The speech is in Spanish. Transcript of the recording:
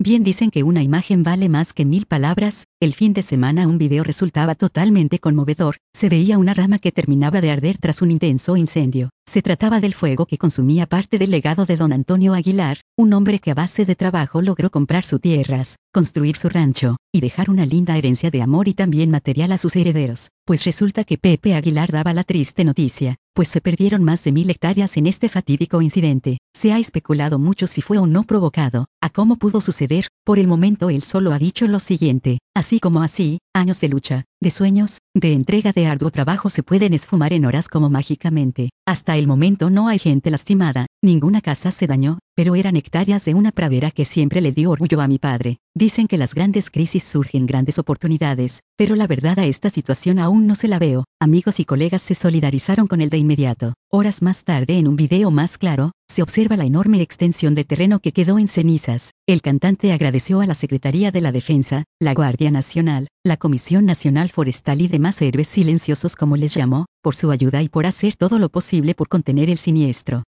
Bien dicen que una imagen vale más que 1000 palabras. El fin de semana un video resultaba totalmente conmovedor. Se veía una rama que terminaba de arder tras un intenso incendio. Se trataba del fuego que consumía parte del legado de don Antonio Aguilar, un hombre que a base de trabajo logró comprar sus tierras, construir su rancho, y dejar una linda herencia de amor y también material a sus herederos. Pues resulta que Pepe Aguilar daba la triste noticia, pues se perdieron más de 1000 hectáreas en este fatídico incidente. Se ha especulado mucho si fue o no provocado, a cómo pudo suceder. Por el momento él solo ha dicho lo siguiente: así como así, años de lucha, de sueños, de entrega de arduo trabajo se pueden esfumar en horas como mágicamente. Hasta el momento no hay gente lastimada, ninguna casa se dañó, pero eran hectáreas de una pradera que siempre le dio orgullo a mi padre. Dicen que las grandes crisis surgen grandes oportunidades, pero la verdad a esta situación aún no se la veo. Amigos y colegas se solidarizaron con él de inmediato. Horas más tarde, en un video más claro, se observa la enorme extensión de terreno que quedó en cenizas. El cantante agradeció a la Secretaría de la Defensa, la Guardia Nacional, la Comisión Nacional Forestal y demás héroes silenciosos como les llamó, por su ayuda y por hacer todo lo posible por contener el siniestro.